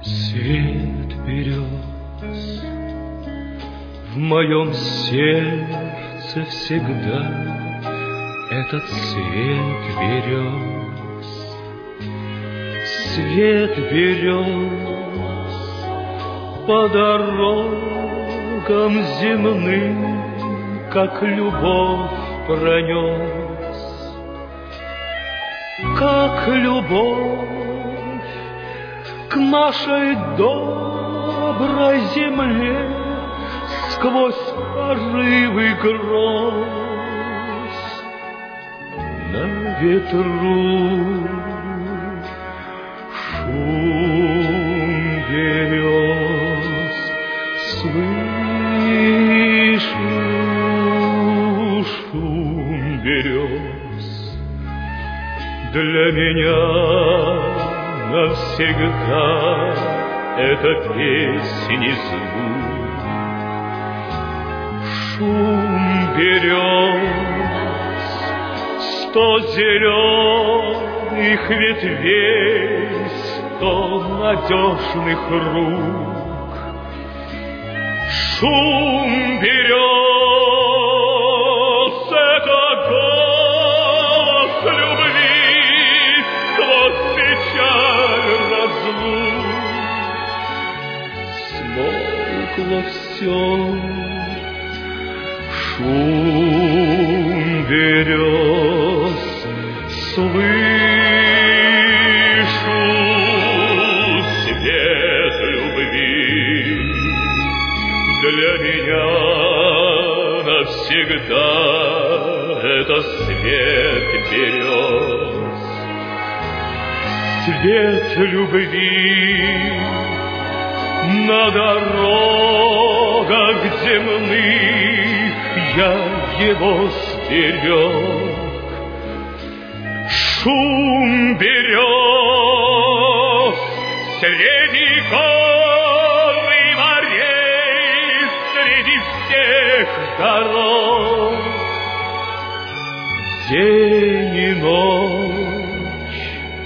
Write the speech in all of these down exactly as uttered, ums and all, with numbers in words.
Цвет берез в моем сердце всегда, этот цвет берез, цвет берез по дорогам земным, как любовь пронес, как любовь к нашей доброй земле сквозь порывы гроз на ветру шум берез слышу, шум берез для меня навсегда это песни звук. Шум берез, сто зеленых ветвей, сто надежных рук. Шум берез — это голос любви сквозь печаль разлук. Смолкло все, шум берез слышу, свет любви для меня навсегда это свет берез. Свет любви на дорогах земных я его стерег. Шум берез среди гор и морей, среди всех дорог, день и ночь.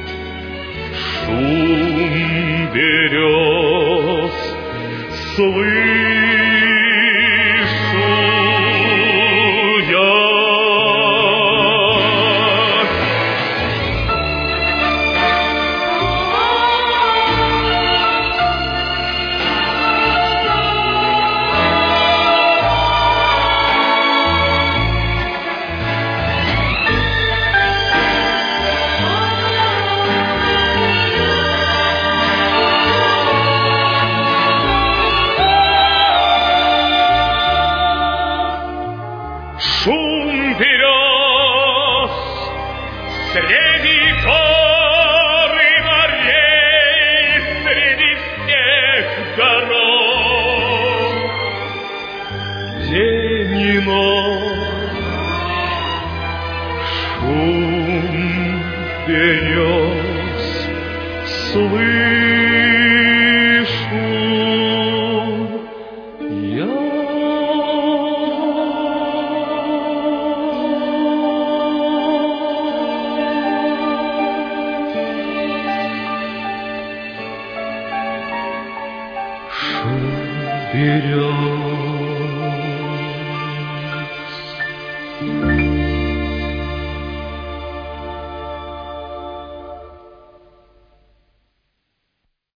Шум берез слышу я. Шум берез среди гор и морей, среди всех дорог, день и ночь. Шум берез слышу я. Шум берез